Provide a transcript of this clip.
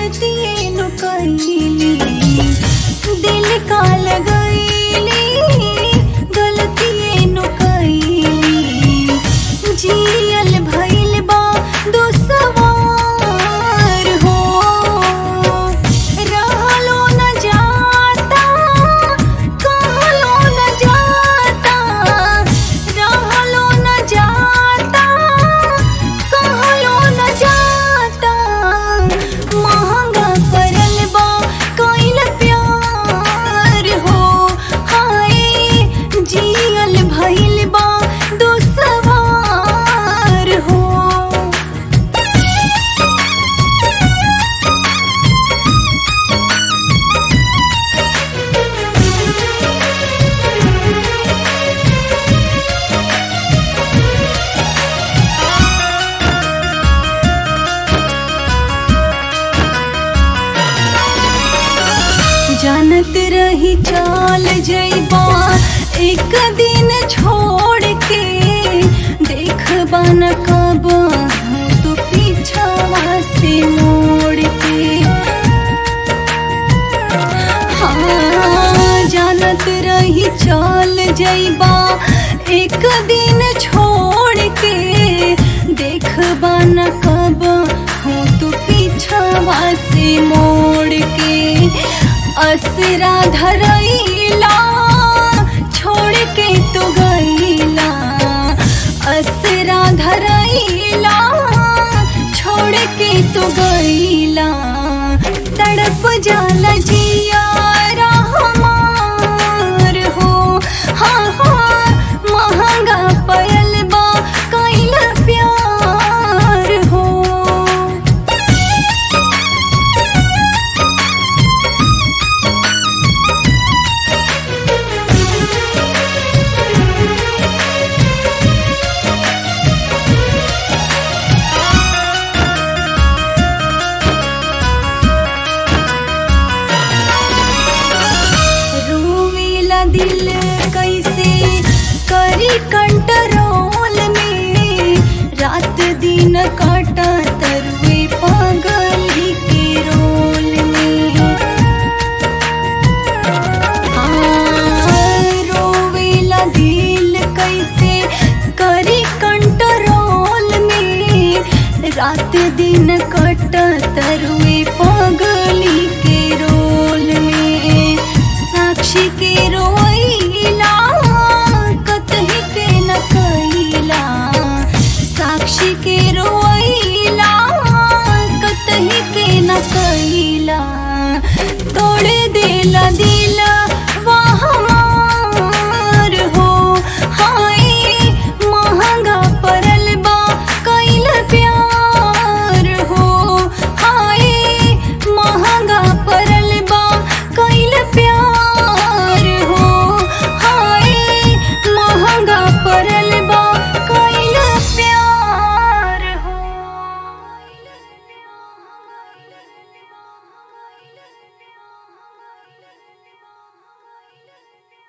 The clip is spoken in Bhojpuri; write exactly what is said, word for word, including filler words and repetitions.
गलती नु कईली दिल का लगईली गलती नु कईली जियल भइल बा दुसवार हो रहलो न जाता कहलो न जाता रहलो न जाता कहलो न जाता महंगा पड़ल बा कइल प्यार हो हाय जियल भइल बा दुसवार हो। जानत रही चाल जइबा एक दिन छोड़ के देखबा न कब तू पीछावा से मोड़ के हाँ जानत रही चाल जइबा एक दिन छोड़ के देखबा न कब तू पीछावा से मोड़ के असरा धरैला छोड़ के तू गईला असरा धरैला छोड़ के तू गईला तड़प जाला जिया हमार हो हाँ हाँ महंगा पड़ल बा कइल प्यार हो। दिल कैसे करी कंट्रोल में रात दिन काटा तरुए पागली के रोल में रोवेला दिल कैसे करी कंट्रोल में रात दिन काटा तरुए पागली के रोल में साक्षी के रोइला कतही के न कइला साक्षी के रोइला कतही के न कइला तोड़ देला दिल